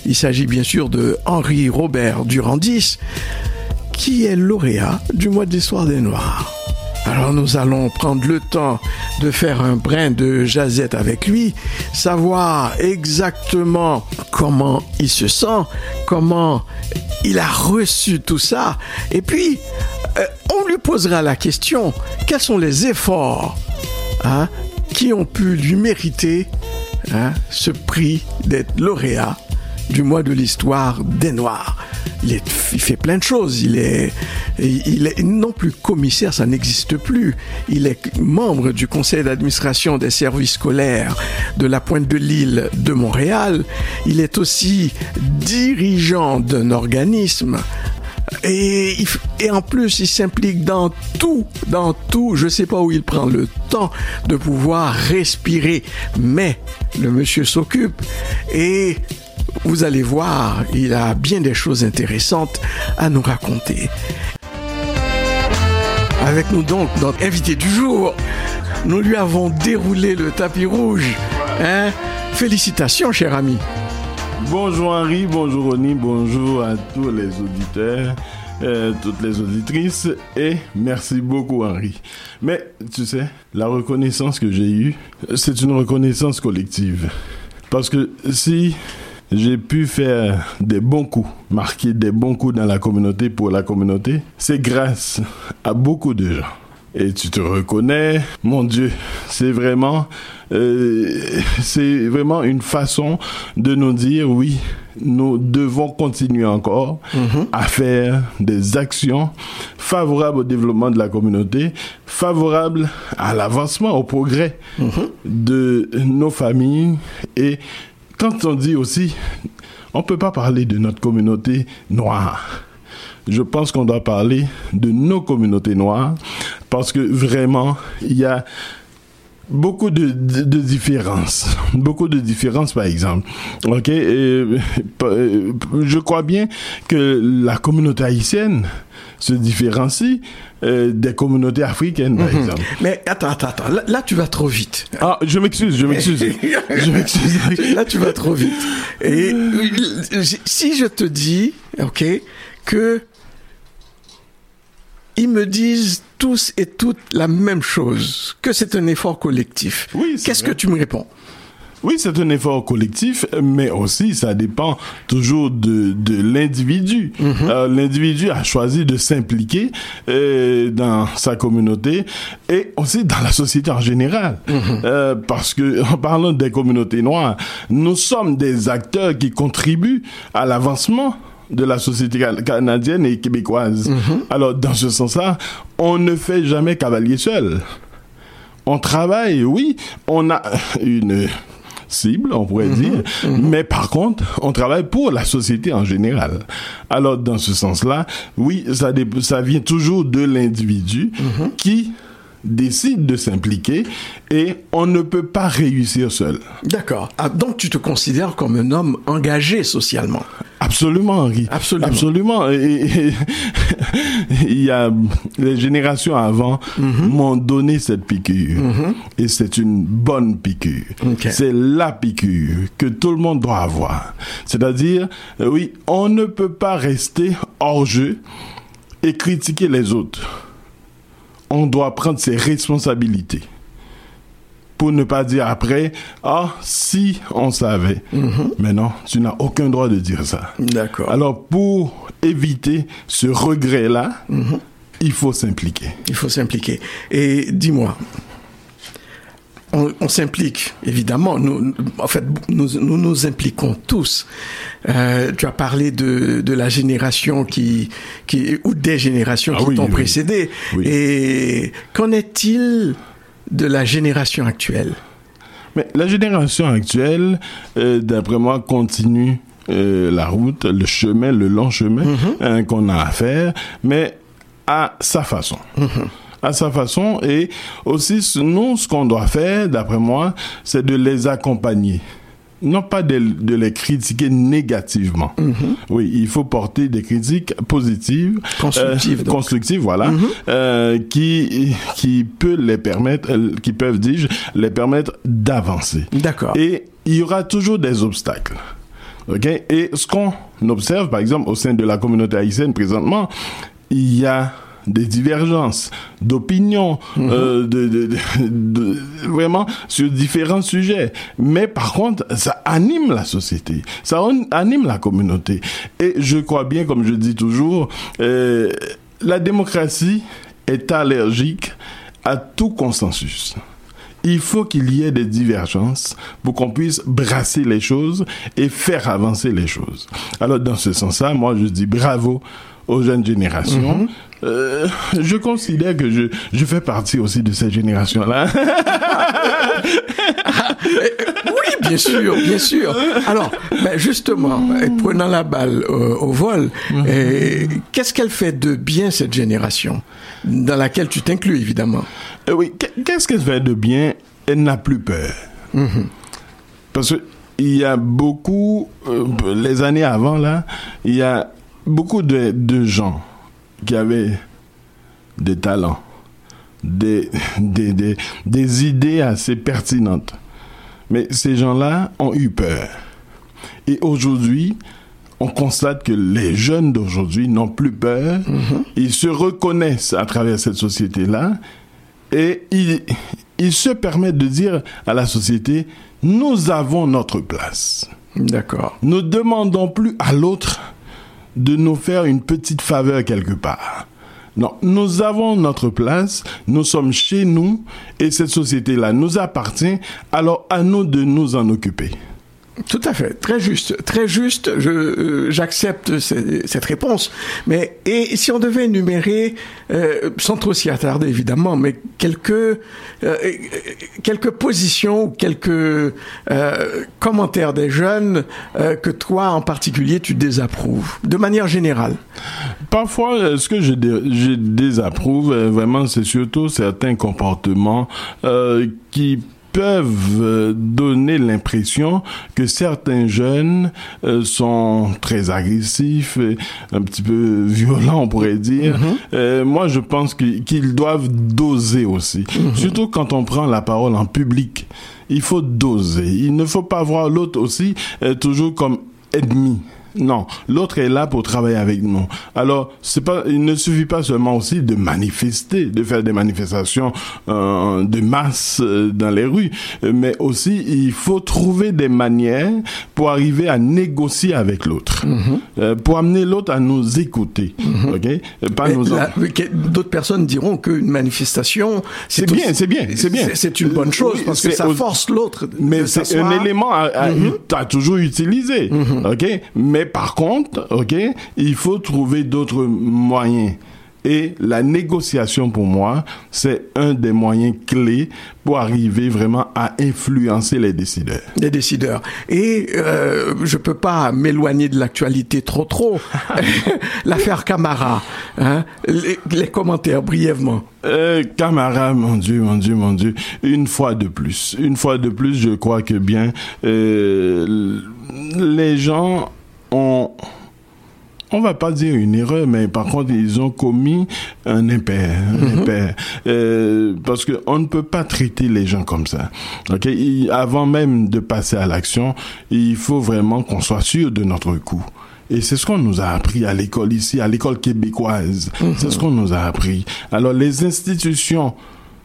Il s'agit bien sûr de Henri Robert Durandis, qui est lauréat du mois de l'histoire des Noirs. Alors nous allons prendre le temps de faire un brin de jazette avec lui, savoir exactement comment il se sent, comment il a reçu tout ça, et puis on lui posera la question, quels sont les efforts qui ont pu lui mériter ce prix d'être lauréat du mois de l'histoire des Noirs. Il fait plein de choses. Il est non plus commissaire, ça n'existe plus. Il est membre du conseil d'administration des services scolaires de la Pointe de l'Île de Montréal. Il est aussi dirigeant d'un organisme. Et en plus, il s'implique dans tout. Je ne sais pas où il prend le temps de pouvoir respirer. Mais le monsieur s'occupe et vous allez voir, il a bien des choses intéressantes à nous raconter. Avec nous donc, notre invité du jour, nous lui avons déroulé le tapis rouge. Félicitations, cher ami. Bonjour Henri, bonjour Ronnie, bonjour à tous les auditeurs, toutes les auditrices et merci beaucoup Henri. Mais tu sais, la reconnaissance que j'ai eue, c'est une reconnaissance collective. Parce que si j'ai pu faire des bons coups, marquer des bons coups dans la communauté pour la communauté, c'est grâce à beaucoup de gens. Et tu te reconnais, mon Dieu, c'est vraiment une façon de nous dire oui, nous devons continuer encore à faire des actions favorables au développement de la communauté, favorables à l'avancement, au progrès de nos familles. Et quand on dit aussi, on ne peut pas parler de notre communauté noire. Je pense qu'on doit parler de nos communautés noires parce que vraiment, il y a beaucoup de différences. Beaucoup de différences, par exemple. OK? Je crois bien que la communauté haïtienne se différencie des communautés africaines, par exemple. Mais attends. Là, tu vas trop vite. Ah, je m'excuse. Là, tu vas trop vite. Et si je te dis, OK, que ils me disent tous et toutes la même chose, que c'est un effort collectif. Oui, qu'est-ce que tu me réponds? Oui, c'est un effort collectif, mais aussi ça dépend toujours de l'individu. L'individu a choisi de s'impliquer dans sa communauté et aussi dans la société en général. Parce que en parlant des communautés noires, nous sommes des acteurs qui contribuent à l'avancement de la société canadienne et québécoise. Alors, dans ce sens-là, on ne fait jamais cavalier seul. On travaille, oui, on a une cible, on pourrait dire, mais par contre, on travaille pour la société en général. Alors, dans ce sens-là, oui, ça vient toujours de l'individu qui décide de s'impliquer et on ne peut pas réussir seul. D'accord. Ah, donc tu te considères comme un homme engagé socialement? Absolument, Henri. Absolument. Et il y a les générations avant m'ont donné cette piqûre. Et c'est une bonne piqûre. Okay. C'est la piqûre que tout le monde doit avoir. C'est-à-dire, oui, on ne peut pas rester hors jeu et critiquer les autres. On doit prendre ses responsabilités. Pour ne pas dire après, si on savait. Mais non, tu n'as aucun droit de dire ça. D'accord. Alors, pour éviter ce regret-là, il faut s'impliquer. Il faut s'impliquer. Et dis-moi, on s'implique, évidemment. Nous nous impliquons tous. Tu as parlé de la génération ou des générations qui t'ont précédé. Oui. Et qu'en est-il de la génération actuelle? Mais la génération actuelle, d'après moi, continue la route, le long chemin qu'on a à faire, mais à sa façon. À sa façon, et aussi nous, ce qu'on doit faire, d'après moi, c'est de les accompagner. Non pas de les critiquer négativement. Oui, il faut porter des critiques positives, constructives, voilà, qui peuvent les permettre d'avancer. D'accord. Et il y aura toujours des obstacles. OK? Et ce qu'on observe, par exemple, au sein de la communauté haïtienne présentement, il y a des divergences d'opinion, vraiment sur différents sujets. Mais par contre, ça anime la société, ça anime la communauté. Et je crois bien, comme je dis toujours, la démocratie est allergique à tout consensus. Il faut qu'il y ait des divergences pour qu'on puisse brasser les choses et faire avancer les choses. Alors, dans ce sens-là, moi, je dis bravo aux jeunes générations. Je considère que je fais partie aussi de cette génération-là. Oui, bien sûr, bien sûr. Alors, justement, prenant la balle au vol, qu'est-ce qu'elle fait de bien, cette génération, dans laquelle tu t'inclus, évidemment? Oui, qu'est-ce qu'elle fait de bien? Elle n'a plus peur. Parce que il y a beaucoup, les années avant, là, il y a beaucoup de gens qui avaient des talents, des idées assez pertinentes. Mais ces gens-là ont eu peur. Et aujourd'hui, on constate que les jeunes d'aujourd'hui n'ont plus peur. Ils se reconnaissent à travers cette société-là et ils se permettent de dire à la société, nous avons notre place. D'accord. Nous ne demandons plus à l'autre de nous faire une petite faveur quelque part. Non, nous avons notre place, nous sommes chez nous et cette société-là nous appartient, alors à nous de nous en occuper. Tout à fait, très juste, très juste. J'accepte cette réponse. Mais et si on devait énumérer, sans trop s'y attarder évidemment, mais quelques positions ou quelques commentaires des jeunes que toi en particulier tu désapprouves, de manière générale. Parfois, ce que je désapprouve vraiment, c'est surtout certains comportements qui peuvent donner l'impression que certains jeunes sont très agressifs, un petit peu violents, on pourrait dire. Moi, je pense qu'ils doivent doser aussi. Surtout quand on prend la parole en public. Il faut doser. Il ne faut pas voir l'autre aussi toujours comme ennemi. Non, l'autre est là pour travailler avec nous. Alors, il ne suffit pas seulement aussi de manifester, de faire des manifestations de masse dans les rues, mais aussi il faut trouver des manières pour arriver à négocier avec l'autre, pour amener l'autre à nous écouter. Ok, pas d'autres personnes diront qu'une manifestation, c'est une bonne chose parce que ça force l'autre. Mais c'est un élément à toujours utiliser. Ok, mais par contre, il faut trouver d'autres moyens. Et la négociation, pour moi, c'est un des moyens clés pour arriver vraiment à influencer les décideurs. Les décideurs. Et je peux pas m'éloigner de l'actualité trop. L'affaire Camara. Les commentaires, brièvement. Camara, mon Dieu. Une fois de plus, je crois que bien les gens on va pas dire une erreur, mais par contre, ils ont commis un impair. Parce que on ne peut pas traiter les gens comme ça. Avant même de passer à l'action, il faut vraiment qu'on soit sûr de notre coup. Et c'est ce qu'on nous a appris à l'école ici, à l'école québécoise. C'est ce qu'on nous a appris. Alors, les institutions,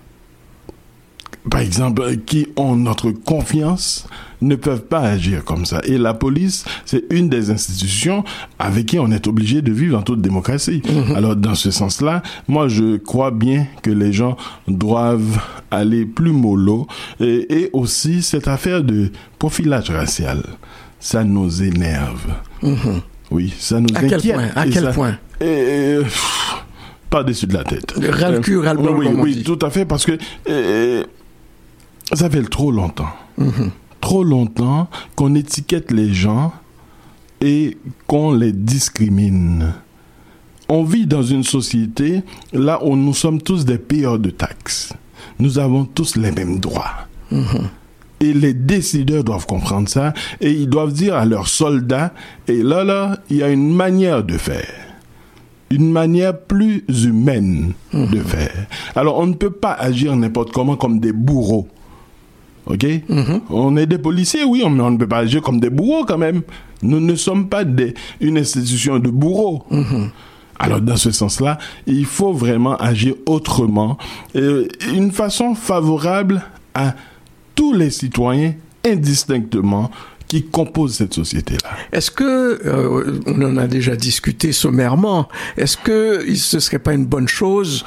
par exemple, qui ont notre confiance, ne peuvent pas agir comme ça. Et la police, c'est une des institutions avec qui on est obligé de vivre en toute démocratie. Alors, dans ce sens-là, moi, je crois bien que les gens doivent aller plus mollo. Et aussi, cette affaire de profilage racial, ça nous énerve. Oui, ça nous inquiète. À quel point Par-dessus de la tête. Ras-le-cul, ras-le-bol, oui, tout à fait, parce que ça fait trop longtemps. Trop longtemps qu'on étiquette les gens et qu'on les discrimine. On vit dans une société là où nous sommes tous des payeurs de taxes. Nous avons tous les mêmes droits. Et les décideurs doivent comprendre ça et ils doivent dire à leurs soldats, et là, il y a une manière de faire. Une manière plus humaine de faire. Alors, on ne peut pas agir n'importe comment comme des bourreaux. On est des policiers, oui, mais on ne peut pas agir comme des bourreaux quand même. Nous ne sommes pas une institution de bourreaux. Alors, dans ce sens-là, il faut vraiment agir autrement, une façon favorable à tous les citoyens indistinctement qui composent cette société-là. Est-ce que, on en a déjà discuté sommairement, est-ce que ce serait pas une bonne chose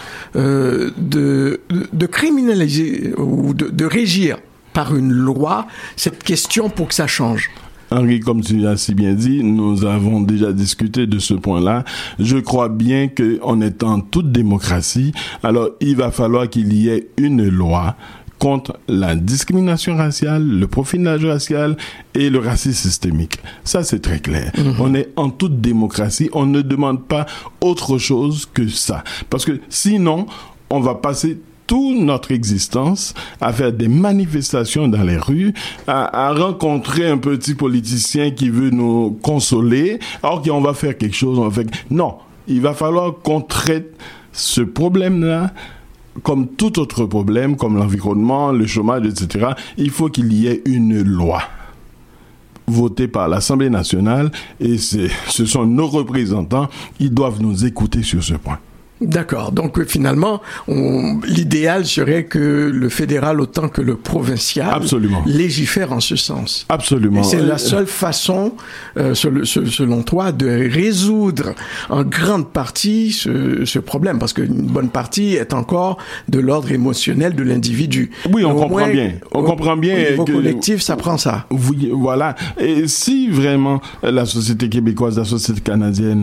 de criminaliser ou de régir par une loi cette question pour que ça change? Henri, comme tu as si bien dit, nous avons déjà discuté de ce point-là. Je crois bien qu'on est en toute démocratie, alors il va falloir qu'il y ait une loi contre la discrimination raciale, le profilage racial et le racisme systémique. Ça, c'est très clair. On est en toute démocratie, on ne demande pas autre chose que ça. Parce que sinon, on va passer toute notre existence à faire des manifestations dans les rues, à rencontrer un petit politicien qui veut nous consoler, alors qu'on va faire quelque chose, Non, il va falloir qu'on traite ce problème-là comme tout autre problème, comme l'environnement, le chômage, etc. Il faut qu'il y ait une loi votée par l'Assemblée nationale et ce sont nos représentants, ils doivent nous écouter sur ce point. D'accord. Donc finalement, l'idéal serait que le fédéral autant que le provincial légifère en ce sens. Absolument. Et c'est la seule façon, selon toi, de résoudre en grande partie ce problème, parce qu'une bonne partie est encore de l'ordre émotionnel de l'individu. Oui, on comprend bien. On comprend bien. Au niveau collectif, ça prend ça. Oui, voilà. Et si vraiment la société québécoise, la société canadienne,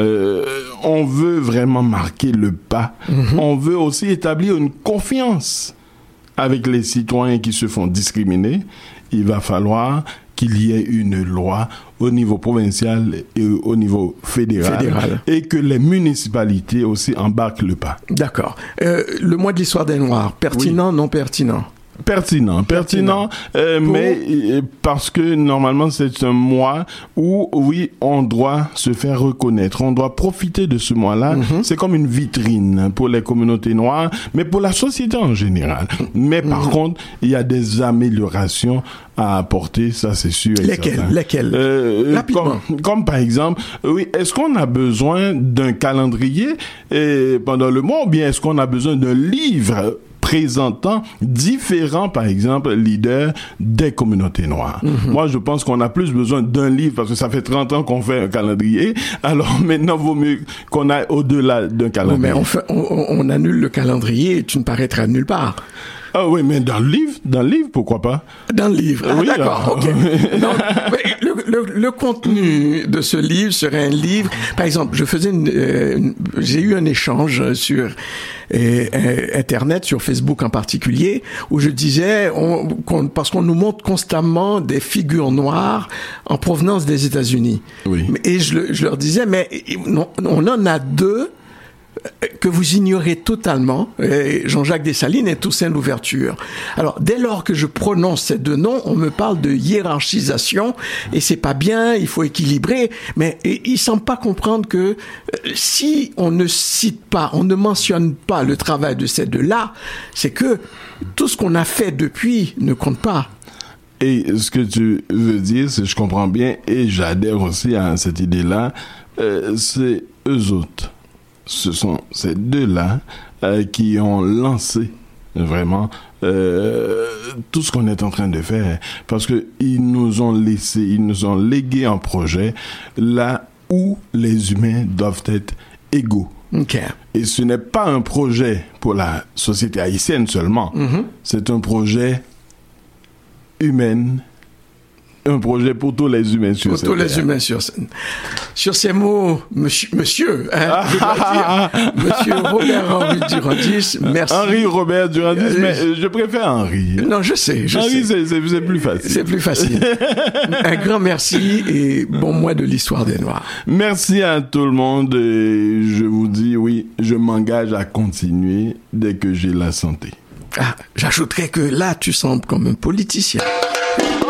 on veut vraiment marquer le pas, on veut aussi établir une confiance avec les citoyens qui se font discriminer, il va falloir qu'il y ait une loi au niveau provincial et au niveau fédéral. Et que les municipalités aussi embarquent le pas. D'accord. Le mois de l'histoire des Noirs, pertinent, non pertinent? Pertinent, mais parce que normalement c'est un mois où, oui, on doit se faire reconnaître, on doit profiter de ce mois-là. C'est comme une vitrine pour les communautés noires, mais pour la société en général. Mais par contre, il y a des améliorations à apporter, ça c'est sûr. Lesquelles comme par exemple, oui, est-ce qu'on a besoin d'un calendrier pendant le mois, ou bien est-ce qu'on a besoin d'un livre présentant différents, par exemple, leaders des communautés noires. Moi, je pense qu'on a plus besoin d'un livre, parce que ça fait 30 ans qu'on fait un calendrier. Alors maintenant, vaut mieux qu'on aille au-delà d'un calendrier. Mais on annule le calendrier et tu ne paraîtras nulle part. Ah oui, mais dans le livre, pourquoi pas? Dans le livre, oui, d'accord, ok. Non, le contenu de ce livre serait un livre, par exemple, j'ai eu un échange sur Internet, sur Facebook en particulier, où je disais, parce qu'on nous montre constamment des figures noires en provenance des États-Unis. Oui. Et je leur disais, mais on en a deux que vous ignorez totalement, Jean-Jacques Dessalines et Toussaint Louverture. Alors, dès lors que je prononce ces deux noms, on me parle de hiérarchisation, et c'est pas bien, il faut équilibrer, mais ils semblent pas comprendre que si on ne cite pas, on ne mentionne pas le travail de ces deux-là, c'est que tout ce qu'on a fait depuis ne compte pas. Et ce que tu veux dire, c'est je comprends bien, et j'adhère aussi à cette idée-là, c'est eux autres. Ce sont ces deux-là qui ont lancé vraiment tout ce qu'on est en train de faire, parce que ils nous ont légué un projet là où les humains doivent être égaux. Okay. Et ce n'est pas un projet pour la société haïtienne seulement, c'est un projet humain. Un projet pour tous les humains sur pour scène. Pour tous les humains sur scène. Sur ces mots, monsieur, hein, je dois dire, monsieur Robert-Henri Durandis, merci. Henri Robert Durandis, mais je préfère Henri. Non, je sais. Henri, c'est plus facile. C'est plus facile. Un grand merci et bon mois de l'histoire des Noirs. Merci à tout le monde. Et je vous dis, oui, je m'engage à continuer dès que j'ai la santé. J'ajouterais que là, tu sembles comme un politicien.